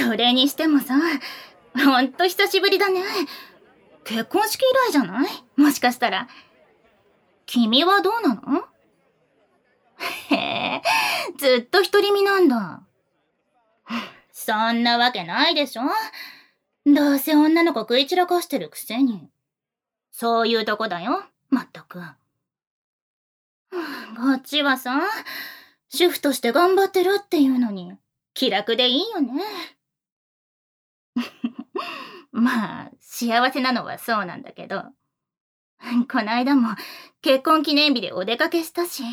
それにしてもさ、ほんと久しぶりだね。結婚式以来じゃない？もしかしたら。君はどうなの？へえ、ずっと独り身なんだ。そんなわけないでしょ。どうせ女の子食い散らかしてるくせに。そういうとこだよ、まったく。こっちはさ、主婦として頑張ってるっていうのに、気楽でいいよね。まあ、幸せなのはそうなんだけど。こないだも結婚記念日でお出かけしたし。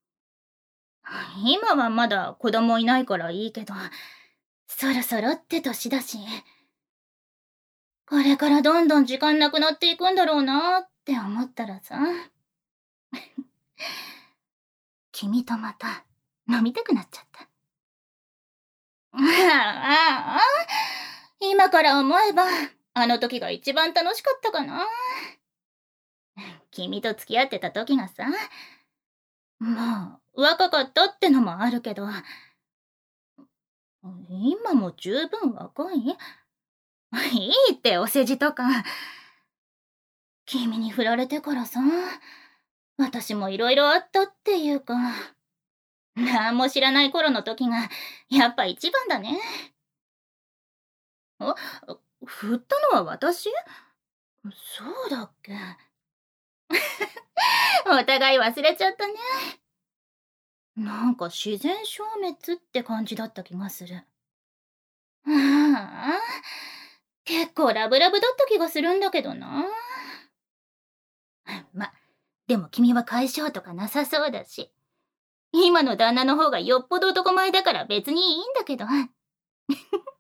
今はまだ子供いないからいいけど、そろそろって年だし。これからどんどん時間なくなっていくんだろうなって思ったらさ。君とまた飲みたくなっちゃった。ああ、今から思えば、あの時が一番楽しかったかな。君と付き合ってた時がさ、まあ、若かったってのもあるけど、今も十分若い？いいってお世辞とか。君に振られてからさ、私もいろいろあったっていうか、なんも知らない頃の時が、やっぱ一番だね。あ、振ったのは私？そうだっけ。お互い忘れちゃったね。なんか自然消滅って感じだった気がする。ああ、結構ラブラブだった気がするんだけどな。ま、でも君は解消とかなさそうだし、今の旦那の方がよっぽど男前だから別にいいんだけど。